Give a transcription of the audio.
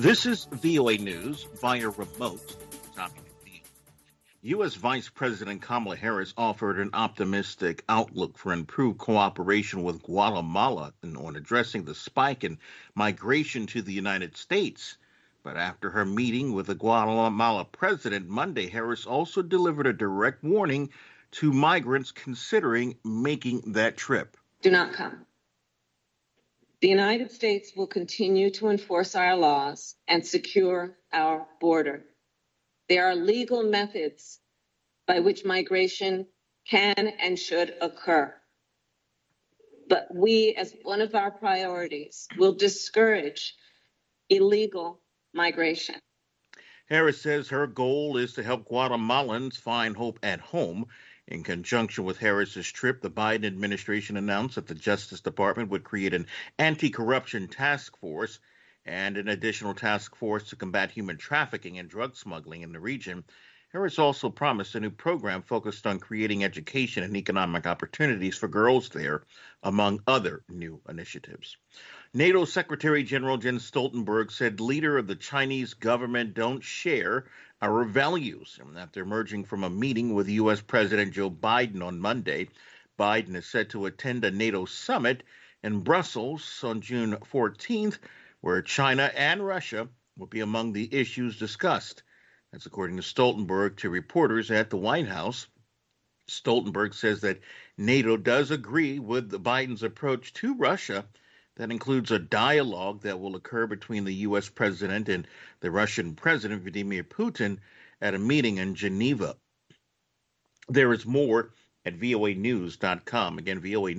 This is VOA News via remote. Tommy McNeil. U.S. Vice President Kamala Harris offered an optimistic outlook for improved cooperation with Guatemala on addressing the spike in migration to the United States. But after her meeting with the Guatemala president Monday, Harris also delivered a direct warning to migrants considering making that trip. Do not come. The United States will continue to enforce our laws and secure our border. There are legal methods by which migration can and should occur. But we, as one of our priorities, will discourage illegal migration. Harris says her goal is to help Guatemalans find hope at home. In conjunction with Harris's trip, the Biden administration announced that the Justice Department would create an anti-corruption task force and an additional task force to combat human trafficking and drug smuggling in the region. Harris also promised a new program focused on creating education and economic opportunities for girls there, among other new initiatives. NATO Secretary General Jens Stoltenberg said leader of the Chinese government don't share our values. And after emerging from a meeting with U.S. President Joe Biden on Monday, Biden is set to attend a NATO summit in Brussels on June 14th, where China and Russia will be among the issues discussed. That's according to Stoltenberg to reporters at the White House. Stoltenberg says that NATO does agree with Biden's approach to Russia. That includes a dialogue that will occur between the U.S. president and the Russian President Vladimir Putin at a meeting in Geneva. There is more at voanews.com. Again, VOA